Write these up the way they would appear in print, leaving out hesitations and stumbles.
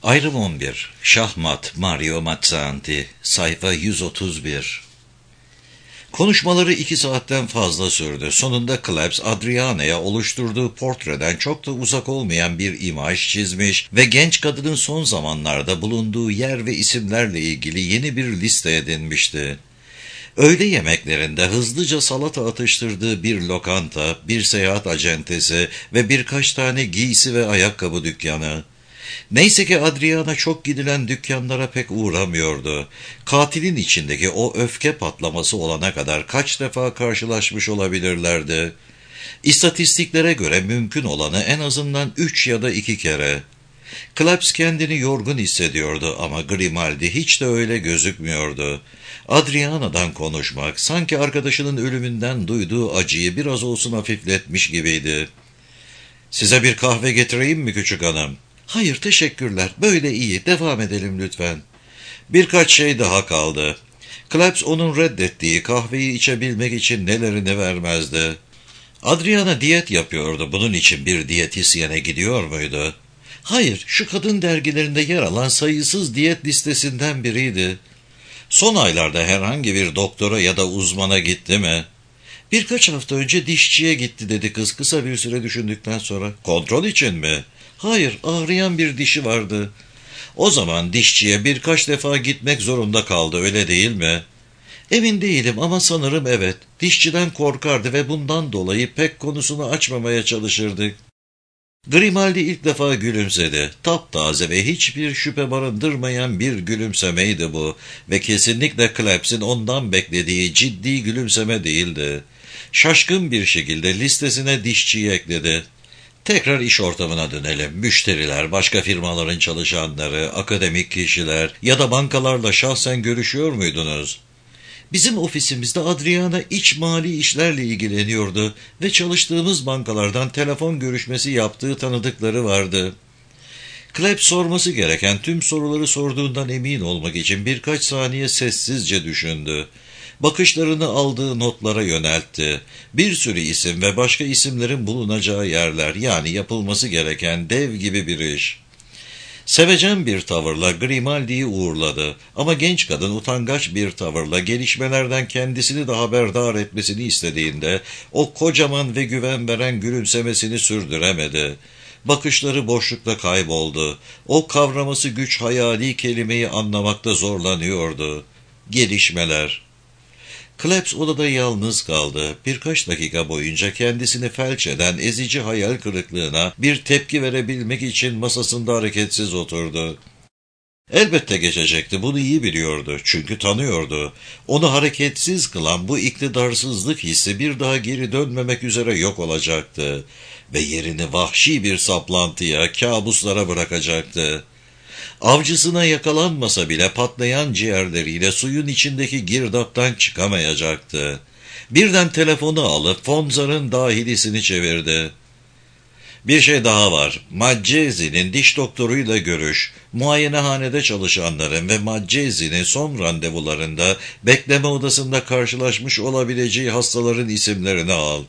Ayrım 11. Şahmat Mario Mazzanti. Sayfa 131. Konuşmaları 2 saatten fazla sürdü. Sonunda Klebs, Adriana'ya oluşturduğu portreden çok da uzak olmayan bir imaj çizmiş ve genç kadının son zamanlarda bulunduğu yer ve isimlerle ilgili yeni bir liste edinmişti. Öğle yemeklerinde hızlıca salata atıştırdığı bir lokanta, bir seyahat acentesi ve birkaç tane giysi ve ayakkabı dükkanı. Neyse ki Adriana çok gidilen dükkanlara pek uğramıyordu. Katilin içindeki o öfke patlaması olana kadar kaç defa karşılaşmış olabilirlerdi. İstatistiklere göre mümkün olanı en azından 3 ya da 2 kere. Klebs kendini yorgun hissediyordu ama Grimaldi hiç de öyle gözükmüyordu. Adriana'dan konuşmak sanki arkadaşının ölümünden duyduğu acıyı biraz olsun hafifletmiş gibiydi. "Size bir kahve getireyim mi küçük hanım?" "Hayır, teşekkürler. Böyle iyi. Devam edelim lütfen." Birkaç şey daha kaldı. Klebs onun reddettiği kahveyi içebilmek için nelerini vermezdi. Adriana diyet yapıyordu. Bunun için bir diyetisyene gidiyor muydu? Hayır, şu kadın dergilerinde yer alan sayısız diyet listesinden biriydi. Son aylarda herhangi bir doktora ya da uzmana gitti mi? Birkaç hafta önce dişçiye gitti dedi kız kısa bir süre düşündükten sonra. Kontrol için mi? Hayır, ağrıyan bir dişi vardı. O zaman dişçiye birkaç defa gitmek zorunda kaldı, öyle değil mi? Emin değilim ama sanırım evet. Dişçiden korkardı ve bundan dolayı pek konusunu açmamaya çalışırdı. Grimaldi ilk defa gülümsedi. Taptaze ve hiçbir şüphe barındırmayan bir gülümsemeydi bu ve kesinlikle Klebs'in ondan beklediği ciddi gülümseme değildi. Şaşkın bir şekilde listesine dişçiyi ekledi. Tekrar iş ortamına dönelim. Müşteriler, başka firmaların çalışanları, akademik kişiler ya da bankalarla şahsen görüşüyor muydunuz? Bizim ofisimizde Adriana iç mali işlerle ilgileniyordu ve çalıştığımız bankalardan telefon görüşmesi yaptığı tanıdıkları vardı. Klebs sorması gereken tüm soruları sorduğundan emin olmak için birkaç saniye sessizce düşündü. Bakışlarını aldığı notlara yöneltti. Bir sürü isim ve başka isimlerin bulunacağı yerler, yani yapılması gereken dev gibi bir iş. Sevecen bir tavırla Grimaldi'yi uğurladı ama genç kadın utangaç bir tavırla gelişmelerden kendisini de haberdar etmesini istediğinde o kocaman ve güven veren gülümsemesini sürdüremedi. Bakışları boşlukta kayboldu. O kavraması güç hayali kelimeyi anlamakta zorlanıyordu. Gelişmeler. Klebs odada yalnız kaldı. Birkaç dakika boyunca kendisini felç eden ezici hayal kırıklığına bir tepki verebilmek için masasında hareketsiz oturdu. Elbette geçecekti, bunu iyi biliyordu çünkü tanıyordu. Onu hareketsiz kılan bu iktidarsızlık hissi bir daha geri dönmemek üzere yok olacaktı ve yerini vahşi bir saplantıya, kabuslara bırakacaktı. Avcısına yakalanmasa bile patlayan ciğerleriyle suyun içindeki girdaptan çıkamayacaktı. Birden telefonu alıp Fonzar'ın dahilisini çevirdi. "Bir şey daha var. Maccezi'nin diş doktoruyla görüş. Muayenehanede çalışanların ve Maccezi'nin son randevularında bekleme odasında karşılaşmış olabileceği hastaların isimlerini al."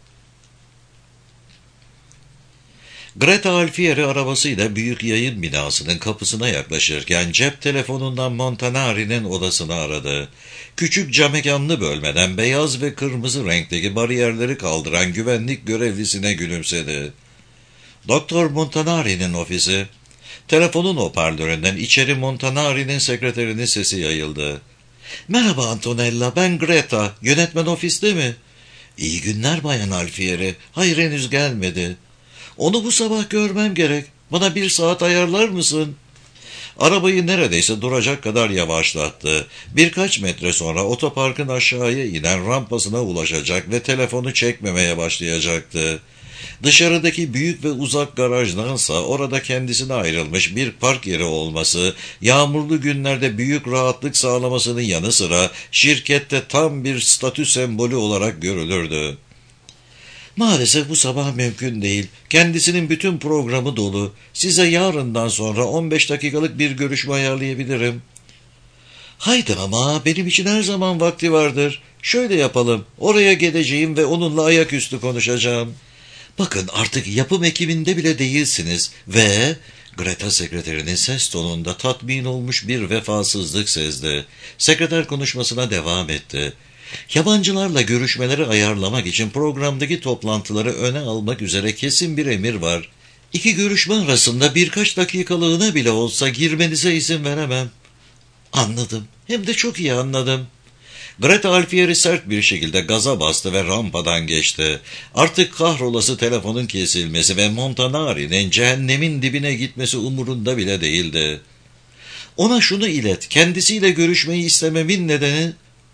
Greta Alfieri arabasıyla büyük yayın binasının kapısına yaklaşırken cep telefonundan Montanari'nin odasını aradı. Küçük camekanlı bölmeden beyaz ve kırmızı renkteki bariyerleri kaldıran güvenlik görevlisine gülümsedi. "Doktor Montanari'nin ofisi." Telefonun hoparlöründen içeri Montanari'nin sekreterinin sesi yayıldı. "Merhaba Antonella, ben Greta. Yönetmen ofiste mi?" "İyi günler Bayan Alfieri. Hayır, henüz gelmedi." "Onu bu sabah görmem gerek. Bana 1 saat ayarlar mısın?" Arabayı neredeyse duracak kadar yavaşlattı. Birkaç metre sonra otoparkın aşağıya inen rampasına ulaşacak ve telefonu çekmemeye başlayacaktı. Dışarıdaki büyük ve uzak garajdansa orada kendisine ayrılmış bir park yeri olması, yağmurlu günlerde büyük rahatlık sağlamasının yanı sıra şirkette tam bir statü sembolü olarak görülürdü. "Maalesef bu sabah mümkün değil. Kendisinin bütün programı dolu. Size yarından sonra 15 dakikalık bir görüşme ayarlayabilirim." "Haydi ama benim için her zaman vakti vardır. Şöyle yapalım. Oraya geleceğim ve onunla ayaküstü konuşacağım." "Bakın, artık yapım ekibinde bile değilsiniz ve Greta sekreterinin ses tonunda tatmin olmuş bir vefasızlık sezdi. Sekreter konuşmasına devam etti. Yabancılarla görüşmeleri ayarlamak için programdaki toplantıları öne almak üzere kesin bir emir var. 2 görüşme arasında birkaç dakikalığına bile olsa girmenize izin veremem. Anladım. Hem de çok iyi anladım. Greta Alfier'i sert bir şekilde gaza bastı ve rampadan geçti. Artık kahrolası telefonun kesilmesi ve Montanari'nin cehennemin dibine gitmesi umurunda bile değildi. Ona şunu ilet, kendisiyle görüşmeyi istememin nedeni...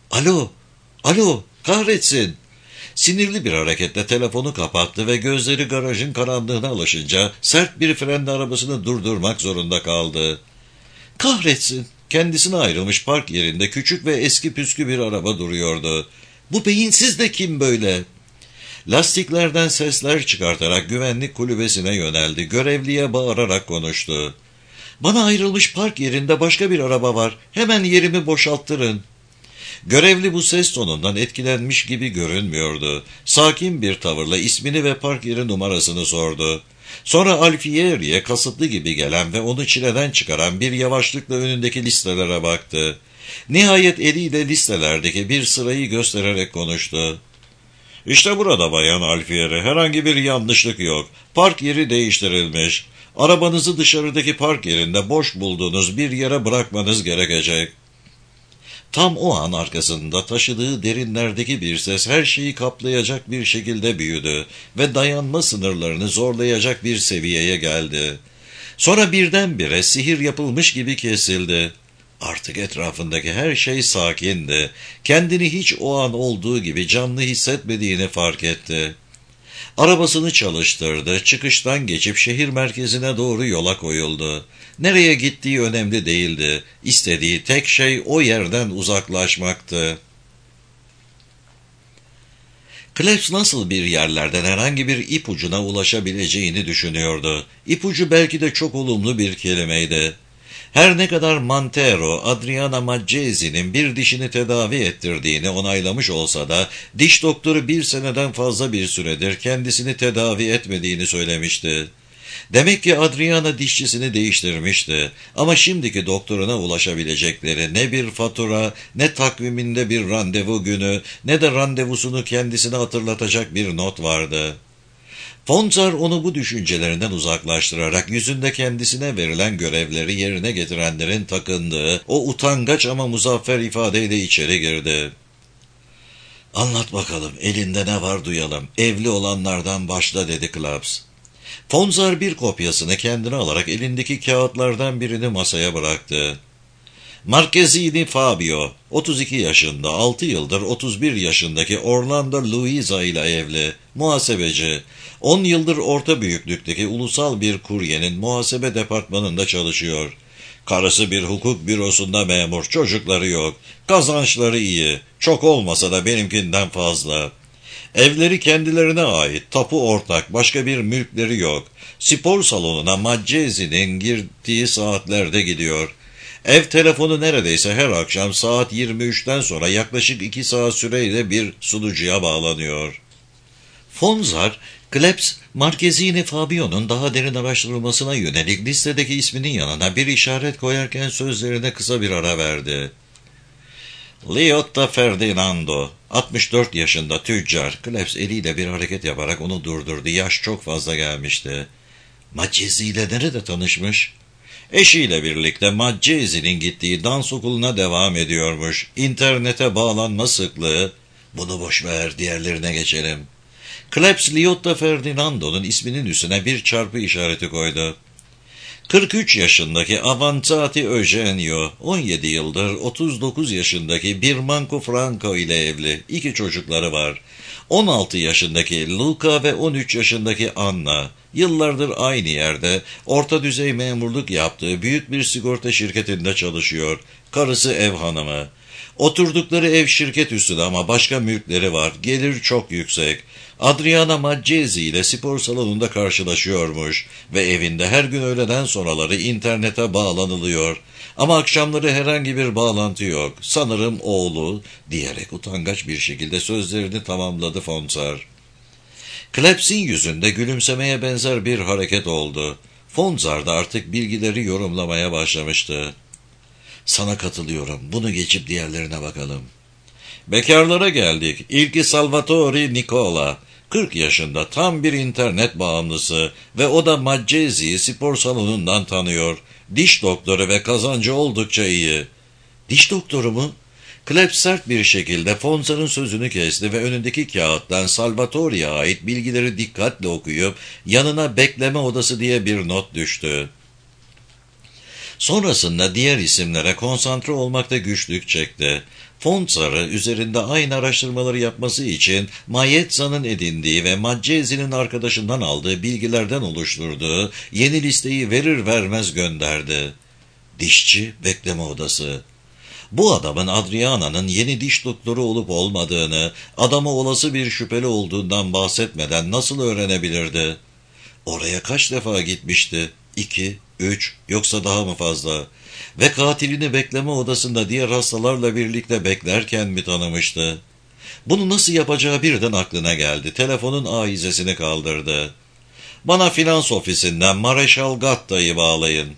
Alo, kahretsin. Sinirli bir hareketle telefonu kapattı ve gözleri garajın karanlığına alışınca sert bir frenle arabasını durdurmak zorunda kaldı. Kahretsin. Kendisine ayrılmış park yerinde küçük ve eski püskü bir araba duruyordu. Bu beyinsiz de kim böyle? Lastiklerden sesler çıkartarak güvenlik kulübesine yöneldi. Görevliye bağırarak konuştu. Bana ayrılmış park yerinde başka bir araba var. Hemen yerimi boşalttırın. Görevli bu ses tonundan etkilenmiş gibi görünmüyordu. Sakin bir tavırla ismini ve park yeri numarasını sordu. Sonra Alfieri'ye kasıtlı gibi gelen ve onu çileden çıkaran bir yavaşlıkla önündeki listelere baktı. Nihayet eliyle listelerdeki bir sırayı göstererek konuştu. İşte burada Bayan Alfieri, herhangi bir yanlışlık yok. Park yeri değiştirilmiş. Arabanızı dışarıdaki park yerinde boş bulduğunuz bir yere bırakmanız gerekecek. Tam o an arkasında taşıdığı derinlerdeki bir ses her şeyi kaplayacak bir şekilde büyüdü ve dayanma sınırlarını zorlayacak bir seviyeye geldi. Sonra birdenbire sihir yapılmış gibi kesildi. Artık etrafındaki her şey sakindi. Kendini hiç o an olduğu gibi canlı hissetmediğini fark etti. Arabasını çalıştırdı, çıkıştan geçip şehir merkezine doğru yola koyuldu. Nereye gittiği önemli değildi. İstediği tek şey o yerden uzaklaşmaktı. Klebs nasıl bir yerlerden herhangi bir ipucuna ulaşabileceğini düşünüyordu. İpucu belki de çok olumlu bir kelimeydi. Her ne kadar Mantero, Adriana Maggesi'nin bir dişini tedavi ettirdiğini onaylamış olsa da, diş doktoru 1 seneden fazla bir süredir kendisini tedavi etmediğini söylemişti. Demek ki Adriana dişçisini değiştirmişti ama şimdiki doktoruna ulaşabilecekleri ne bir fatura, ne takviminde bir randevu günü, ne de randevusunu kendisine hatırlatacak bir not vardı. Fonzar onu bu düşüncelerinden uzaklaştırarak yüzünde kendisine verilen görevleri yerine getirenlerin takındığı o utangaç ama muzaffer ifadeyle içeri girdi. "Anlat bakalım, elinde ne var duyalım, evli olanlardan başla," dedi Klebs. Fonzar bir kopyasını kendine alarak elindeki kağıtlardan birini masaya bıraktı. Marchesini Fabio, 32 yaşında, 6 yıldır 31 yaşındaki Orlando Luisa ile evli, muhasebeci, 10 yıldır orta büyüklükteki ulusal bir kuryenin muhasebe departmanında çalışıyor. Karısı bir hukuk bürosunda memur, çocukları yok, kazançları iyi, çok olmasa da benimkinden fazla. Evleri kendilerine ait, tapu ortak, başka bir mülkleri yok. Spor salonuna Maggesi'nin girdiği saatlerde gidiyor. Ev telefonu neredeyse her akşam saat 23'ten sonra yaklaşık 2 saat süreyle bir sunucuya bağlanıyor. Fonzar, Klebs, Marchesini Fabio'nun daha derin araştırılmasına yönelik listedeki isminin yanına bir işaret koyarken sözlerine kısa bir ara verdi. Liotta Ferdinando, 64 yaşında tüccar. Klebs eliyle bir hareket yaparak onu durdurdu. Yaş çok fazla gelmişti. Maggesi ile nerede tanışmış? Eşiyle birlikte Maggesi'nin gittiği dans okuluna devam ediyormuş. İnternete bağlanma sıklığı... Bunu boş ver, diğerlerine geçelim. Klebs, Liotta Ferdinando'nun isminin üstüne bir çarpı işareti koydu. 43 yaşındaki Avanzati Eugenio, 17 yıldır 39 yaşındaki Birmanco Franco ile evli, 2 çocukları var. 16 yaşındaki Luca ve 13 yaşındaki Anna, yıllardır aynı yerde orta düzey memurluk yaptığı büyük bir sigorta şirketinde çalışıyor. Karısı ev hanımı. Oturdukları ev şirket üstüne ama başka mülkleri var, gelir çok yüksek. Adriana Maggesi ile spor salonunda karşılaşıyormuş ve evinde her gün öğleden sonraları internete bağlanılıyor. Ama akşamları herhangi bir bağlantı yok. Sanırım oğlu, diyerek utangaç bir şekilde sözlerini tamamladı Fonzar. Klebs'in yüzünde gülümsemeye benzer bir hareket oldu. Fonzar da artık bilgileri yorumlamaya başlamıştı. Sana katılıyorum. Bunu geçip diğerlerine bakalım. Bekarlara geldik. İlki Salvatore Nicola. 40 yaşında, tam bir internet bağımlısı ve o da Maccezi'yi spor salonundan tanıyor. Diş doktoru ve kazancı oldukça iyi. Diş doktoru mu? Klebs sert bir şekilde Fonzar'ın sözünü kesti ve önündeki kağıttan Salvatore'ye ait bilgileri dikkatle okuyup yanına bekleme odası diye bir not düştü. Sonrasında diğer isimlere konsantre olmakta güçlük çekti. Fonzar'ı üzerinde aynı araştırmaları yapması için Mayetza'nın edindiği ve Maccezi'nin arkadaşından aldığı bilgilerden oluşturduğu yeni listeyi verir vermez gönderdi. Dişçi bekleme odası. Bu adamın Adriana'nın yeni diş doktoru olup olmadığını, adama olası bir şüpheli olduğundan bahsetmeden nasıl öğrenebilirdi? Oraya kaç defa gitmişti? 2, 3, yoksa daha mı fazla? Ve katilini bekleme odasında diğer hastalarla birlikte beklerken mi tanımıştı? Bunu nasıl yapacağı birden aklına geldi. Telefonun ahizesini kaldırdı. Bana finans ofisinden Mareşal Gatta'yı bağlayın.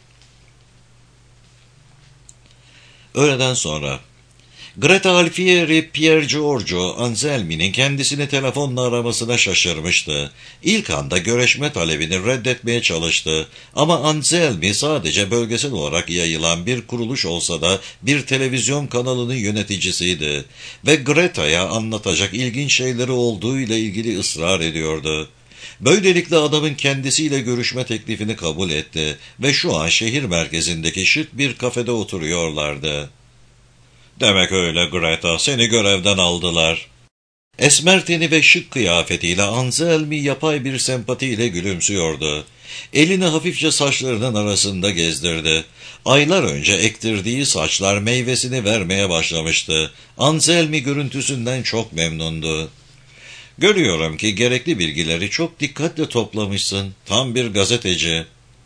Öğleden sonra Greta Alfieri, Pier Giorgio Anselmi'nin kendisini telefonla aramasına şaşırmıştı. İlk anda görüşme talebini reddetmeye çalıştı. Ama Anselmi sadece bölgesel olarak yayılan bir kuruluş olsa da bir televizyon kanalının yöneticisiydi. Ve Greta'ya anlatacak ilginç şeyleri olduğuyla ilgili ısrar ediyordu. Böylelikle adamın kendisiyle görüşme teklifini kabul etti ve şu an şehir merkezindeki şık bir kafede oturuyorlardı. Demek öyle Greta, seni görevden aldılar. Esmer teni ve şık kıyafetiyle Anselmi yapay bir sempatiyle gülümsüyordu. Elini hafifçe saçlarının arasında gezdirdi. Aylar önce ektirdiği saçlar meyvesini vermeye başlamıştı. Anselmi görüntüsünden çok memnundu. Görüyorum ki gerekli bilgileri çok dikkatle toplamışsın. Tam bir gazeteci.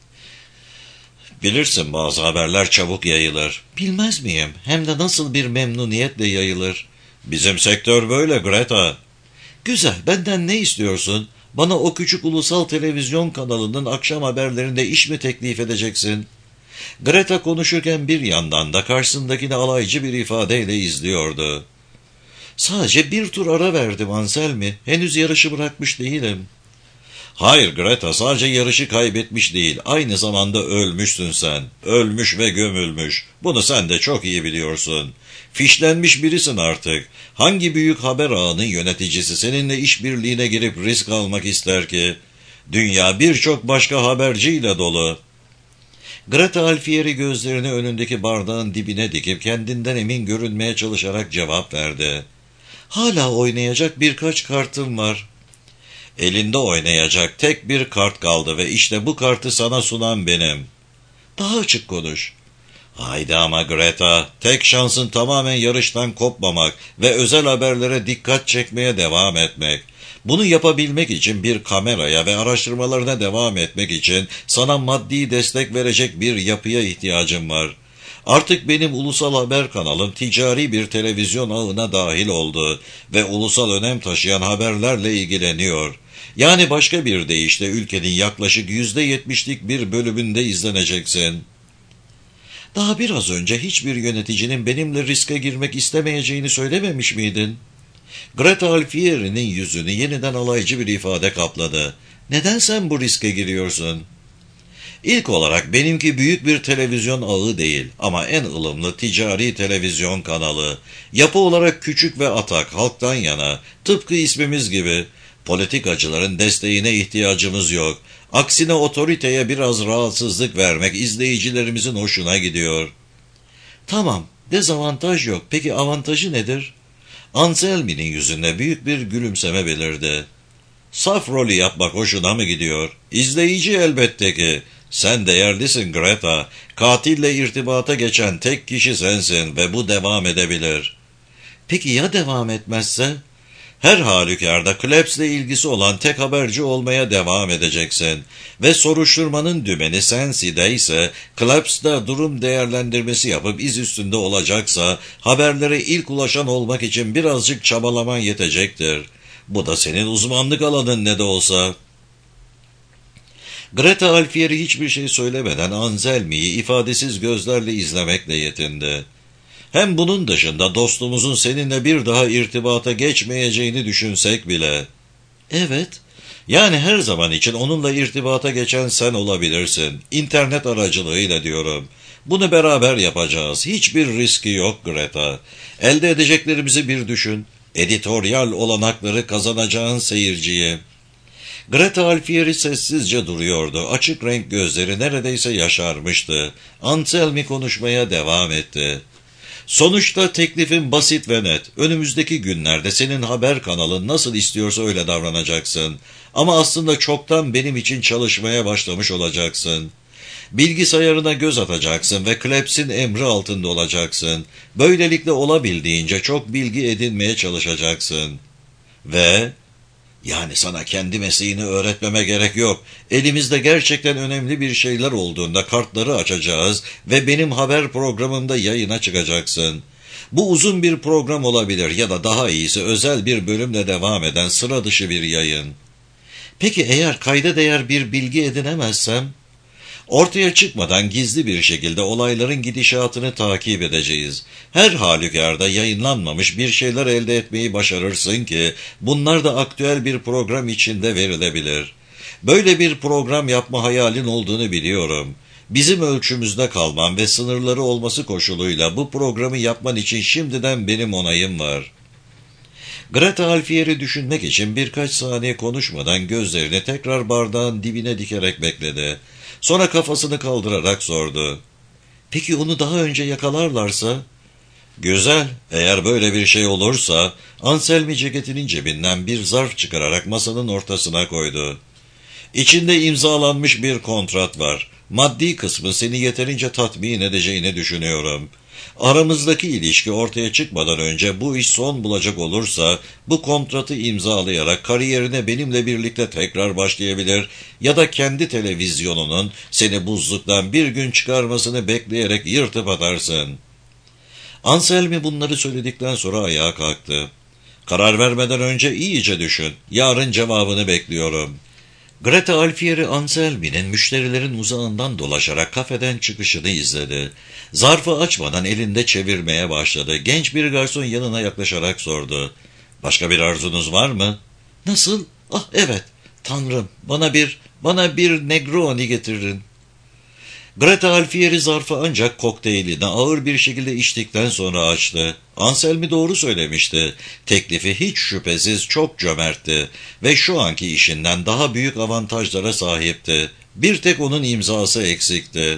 Bilirsin bazı haberler çabuk yayılır. Bilmez miyim? Hem de nasıl bir memnuniyetle yayılır. Bizim sektör böyle Greta. Güzel, benden ne istiyorsun? Bana o küçük ulusal televizyon kanalının akşam haberlerinde iş mi teklif edeceksin? Greta konuşurken bir yandan da karşısındakini alaycı bir ifadeyle izliyordu. Sadece bir tur ara verdim Anselmi. Henüz yarışı bırakmış değilim. Hayır Greta, sadece yarışı kaybetmiş değil, aynı zamanda ölmüşsün sen. Ölmüş ve gömülmüş. Bunu sen de çok iyi biliyorsun. Fişlenmiş birisin artık. Hangi büyük haber ağının yöneticisi seninle işbirliğine girip risk almak ister ki? Dünya birçok başka haberciyle dolu. Greta Alfieri gözlerini önündeki bardağın dibine dikip kendinden emin görünmeye çalışarak cevap verdi. Hala oynayacak birkaç kartım var. Elinde oynayacak tek bir kart kaldı ve işte bu kartı sana sunan benim. Daha açık konuş. Haydi ama Greta, tek şansın tamamen yarıştan kopmamak ve özel haberlere dikkat çekmeye devam etmek. Bunu yapabilmek için bir kameraya ve araştırmalarına devam etmek için sana maddi destek verecek bir yapıya ihtiyacım var. Artık benim ulusal haber kanalım ticari bir televizyon ağına dahil oldu ve ulusal önem taşıyan haberlerle ilgileniyor. Yani başka bir deyişle ülkenin yaklaşık %70'lik bir bölümünde izleneceksin. Daha biraz önce hiçbir yöneticinin benimle riske girmek istemeyeceğini söylememiş miydin? Greta Alfieri'nin yüzünü yeniden alaycı bir ifade kapladı. Neden sen bu riske giriyorsun? İlk olarak benimki büyük bir televizyon ağı değil ama en ılımlı ticari televizyon kanalı. Yapı olarak küçük ve atak, halktan yana, tıpkı ismimiz gibi. Politikacıların desteğine ihtiyacımız yok. Aksine otoriteye biraz rahatsızlık vermek izleyicilerimizin hoşuna gidiyor. Tamam, dezavantaj yok. Peki avantajı nedir? Anselmi'nin yüzünde büyük bir gülümseme belirdi. Saf rolü yapmak hoşuna mı gidiyor? İzleyici elbette ki. Sen değerlisin Greta. Katille irtibata geçen tek kişi sensin ve bu devam edebilir. Peki ya devam etmezse? Her halükarda Klebs'le ilgisi olan tek haberci olmaya devam edeceksin. Ve soruşturmanın dümeni Sensi'de ise Klebs'de durum değerlendirmesi yapıp iz üstünde olacaksa haberlere ilk ulaşan olmak için birazcık çabalaman yetecektir. Bu da senin uzmanlık alanın ne de olsa. Greta Alfieri hiçbir şey söylemeden Anselmi'yi ifadesiz gözlerle izlemekle yetindi. Hem bunun dışında dostumuzun seninle bir daha irtibata geçmeyeceğini düşünsek bile. Evet, yani her zaman için onunla irtibata geçen sen olabilirsin. İnternet aracılığıyla diyorum. Bunu beraber yapacağız. Hiçbir riski yok Greta. Elde edeceklerimizi bir düşün. Editoryal olanakları kazanacağın seyirciyi. Greta Alfieri sessizce duruyordu. Açık renk gözleri neredeyse yaşarmıştı. Anselmi konuşmaya devam etti. Sonuçta teklifin basit ve net. Önümüzdeki günlerde senin haber kanalın nasıl istiyorsa öyle davranacaksın. Ama aslında çoktan benim için çalışmaya başlamış olacaksın. Bilgisayarına göz atacaksın ve Klebs'in emri altında olacaksın. Böylelikle olabildiğince çok bilgi edinmeye çalışacaksın. Ve yani sana kendi mesleğini öğretmeme gerek yok. Elimizde gerçekten önemli bir şeyler olduğunda kartları açacağız ve benim haber programımda yayına çıkacaksın. Bu uzun bir program olabilir ya da daha iyisi özel bir bölümle devam eden sıra dışı bir yayın. Peki eğer kayda değer bir bilgi edinemezsem? Ortaya çıkmadan gizli bir şekilde olayların gidişatını takip edeceğiz. Her halükarda yayınlanmamış bir şeyler elde etmeyi başarırsın ki bunlar da aktüel bir program içinde verilebilir. Böyle bir program yapma hayalin olduğunu biliyorum. Bizim ölçümüzde kalman ve sınırları olması koşuluyla bu programı yapman için şimdiden benim onayım var. Greta Alfieri düşünmek için birkaç saniye konuşmadan gözlerini tekrar bardağın dibine dikerek bekledi. Sonra kafasını kaldırarak sordu. Peki onu daha önce yakalarlarsa? Güzel, eğer böyle bir şey olursa, Anselmi ceketinin cebinden bir zarf çıkararak masanın ortasına koydu. İçinde imzalanmış bir kontrat var. Maddi kısmı seni yeterince tatmin edeceğini düşünüyorum. Aramızdaki ilişki ortaya çıkmadan önce bu iş son bulacak olursa bu kontratı imzalayarak kariyerine benimle birlikte tekrar başlayabilir ya da kendi televizyonunun seni buzluktan bir gün çıkarmasını bekleyerek yırtıp atarsın. Anselmi bunları söyledikten sonra ayağa kalktı. Karar vermeden önce iyice düşün. Yarın cevabını bekliyorum. Greta Alfieri Anselmi'nin müşterilerin uzağından dolaşarak kafeden çıkışını izledi. Zarfı açmadan elinde çevirmeye başladı. Genç bir garson yanına yaklaşarak sordu. Başka bir arzunuz var mı? Nasıl? Ah evet. Tanrım, bana bir Negroni getirin. Greta Alfieri zarfı ancak kokteylini ağır bir şekilde içtikten sonra açtı. Anselmi doğru söylemişti. Teklifi hiç şüphesiz çok cömertti ve şu anki işinden daha büyük avantajlara sahipti. Bir tek onun imzası eksikti.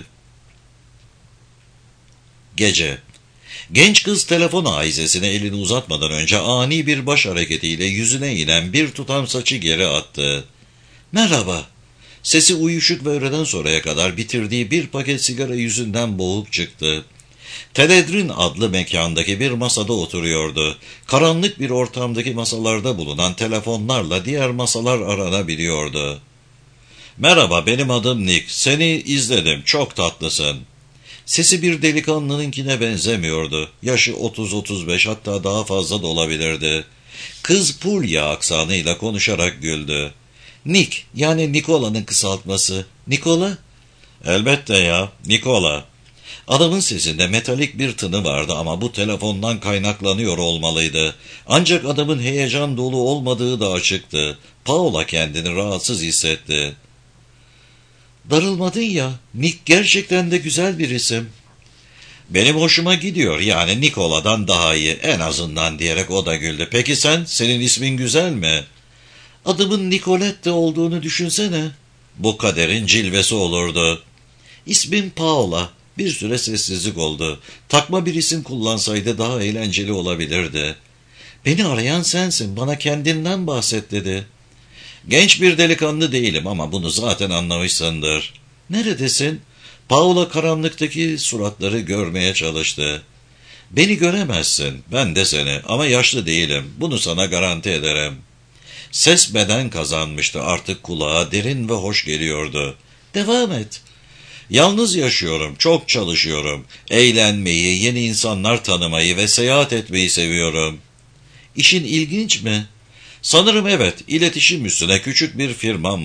Gece. Genç kız telefon aizesine elini uzatmadan önce ani bir baş hareketiyle yüzüne inen bir tutam saçı geri attı. Merhaba. Sesi uyuşuk ve öğleden sonraya kadar bitirdiği bir paket sigara yüzünden boğuk çıktı. Teledrin adlı mekandaki bir masada oturuyordu. Karanlık bir ortamdaki masalarda bulunan telefonlarla diğer masalar aranabiliyordu. Merhaba, benim adım Nick. Seni izledim. Çok tatlısın. Sesi bir delikanlınınkine benzemiyordu. Yaşı 30-35 hatta daha fazla da olabilirdi. Kız Puglia aksanıyla konuşarak güldü. Nick, yani Nikola'nın kısaltması. Nikola? Elbette ya, Nikola. Adamın sesinde metalik bir tını vardı ama bu telefondan kaynaklanıyor olmalıydı. Ancak adamın heyecan dolu olmadığı da açıktı. Paula kendini rahatsız hissetti. Darılmadın ya, Nick gerçekten de güzel bir isim. Benim hoşuma gidiyor, yani Nikola'dan daha iyi en azından diyerek o da güldü. Peki senin ismin güzel mi? Adımın Nicolette olduğunu düşünsene. Bu kaderin cilvesi olurdu. İsmim Paula. Bir süre sessizlik oldu. Takma bir isim kullansaydı daha eğlenceli olabilirdi. Beni arayan sensin, bana kendinden bahset dedi. Genç bir delikanlı değilim ama bunu zaten anlamışsındır. Neredesin? Paula karanlıktaki suratları görmeye çalıştı. Beni göremezsin, ben de seni ama yaşlı değilim. Bunu sana garanti ederim. Ses beden kazanmıştı, artık kulağa derin ve hoş geliyordu. Devam et. Yalnız yaşıyorum, çok çalışıyorum. Eğlenmeyi, yeni insanlar tanımayı ve seyahat etmeyi seviyorum. İşin ilginç mi? Sanırım evet, iletişim üstüne küçük bir firmam var.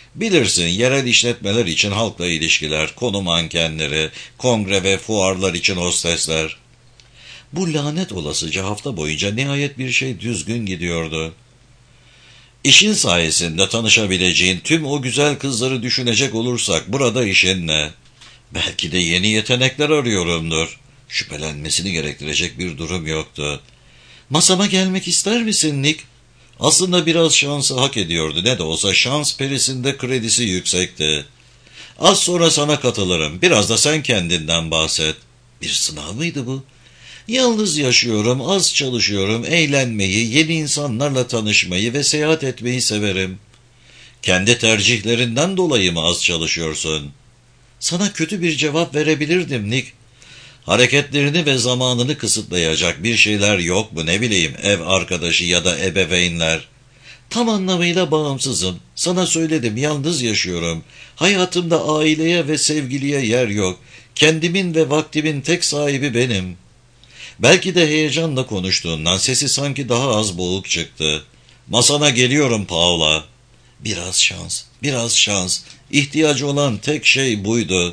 Bilirsin, yerel işletmeler için halkla ilişkiler, konu mankenleri, kongre ve fuarlar için hostesler. Bu lanet olasıca hafta boyunca nihayet bir şey düzgün gidiyordu. İşin sayesinde tanışabileceğin tüm o güzel kızları düşünecek olursak burada işin ne? Belki de yeni yetenekler arıyorumdur. Şüphelenmesini gerektirecek bir durum yoktu. Masama gelmek ister misin Nick? Aslında biraz şansı hak ediyordu. Ne de olsa şans perisinde kredisi yüksekti. Az sonra sana katılırım. Biraz da sen kendinden bahset. Bir sınav mıydı bu? Yalnız yaşıyorum, az çalışıyorum, eğlenmeyi, yeni insanlarla tanışmayı ve seyahat etmeyi severim. Kendi tercihlerinden dolayı mı az çalışıyorsun? Sana kötü bir cevap verebilirdim Nick. Hareketlerini ve zamanını kısıtlayacak bir şeyler yok mu, ne bileyim, ev arkadaşı ya da ebeveynler. Tam anlamıyla bağımsızım. Sana söyledim, yalnız yaşıyorum. Hayatımda aileye ve sevgiliye yer yok. Kendimin ve vaktimin tek sahibi benim. Belki de heyecanla konuştuğundan sesi sanki daha az boğuk çıktı. Masana geliyorum Paula. Biraz şans, biraz şans. İhtiyacı olan tek şey buydu.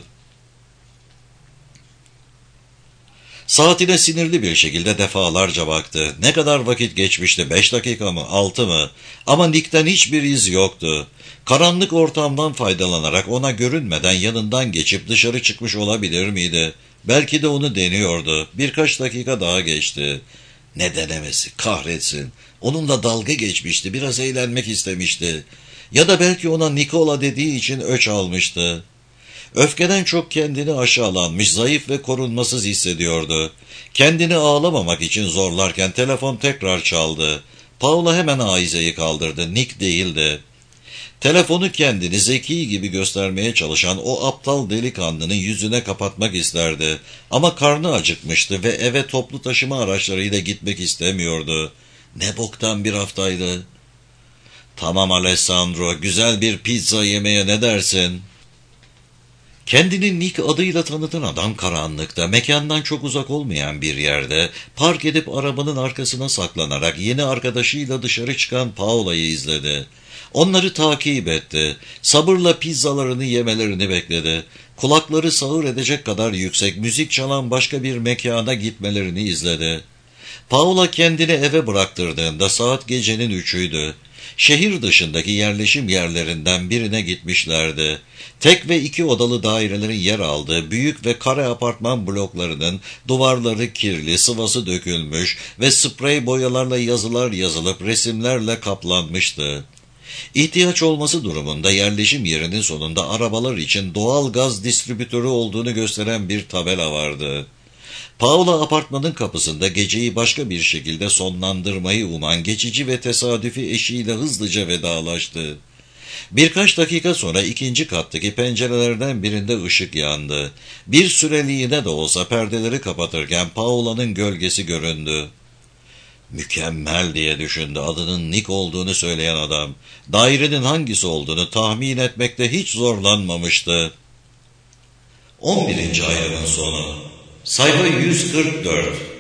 Saatine sinirli bir şekilde defalarca baktı. Ne kadar vakit geçmişti? 5 dakika mı? 6 mı? Ama Nick'ten hiçbir iz yoktu. Karanlık ortamdan faydalanarak ona görünmeden yanından geçip dışarı çıkmış olabilir miydi? Belki de onu deniyordu. Birkaç dakika daha geçti. Ne denemesi? Kahretsin. Onunla dalga geçmişti. Biraz eğlenmek istemişti. Ya da belki ona Nikola dediği için öç almıştı. Öfkeden çok kendini aşağılanmış, zayıf ve korunmasız hissediyordu. Kendini ağlamamak için zorlarken telefon tekrar çaldı. Paula hemen aizeyi kaldırdı. Nick değildi. Telefonu kendini zeki gibi göstermeye çalışan o aptal delikanlının yüzüne kapatmak isterdi. Ama karnı acıkmıştı ve eve toplu taşıma araçlarıyla gitmek istemiyordu. Ne boktan bir haftaydı. Tamam Alessandro, güzel bir pizza yemeye ne dersin? Kendini Nick adıyla tanıtan adam karanlıkta, mekandan çok uzak olmayan bir yerde, park edip arabanın arkasına saklanarak yeni arkadaşıyla dışarı çıkan Paula'yı izledi. Onları takip etti. Sabırla pizzalarını yemelerini bekledi. Kulakları sağır edecek kadar yüksek müzik çalan başka bir mekana gitmelerini izledi. Paula kendini eve bıraktırdığında saat gecenin 3'üydü. Şehir dışındaki yerleşim yerlerinden birine gitmişlerdi. Tek ve 2 odalı dairelerin yer aldığı büyük ve kare apartman bloklarının duvarları kirli, sıvası dökülmüş ve sprey boyalarla yazılar yazılıp resimlerle kaplanmıştı. İhtiyaç olması durumunda yerleşim yerinin sonunda arabalar için doğal gaz distribütörü olduğunu gösteren bir tabela vardı. Paula apartmanın kapısında geceyi başka bir şekilde sonlandırmayı uman geçici ve tesadüfi eşiyle hızlıca vedalaştı. Birkaç dakika sonra 2. kattaki pencerelerden birinde ışık yandı. Bir süreliğine de olsa perdeleri kapatırken Paula'nın gölgesi göründü. Mükemmel diye düşündü adının Nick olduğunu söyleyen adam. Dairenin hangisi olduğunu tahmin etmekte hiç zorlanmamıştı. 11. ayının sonu. Sayfa 144.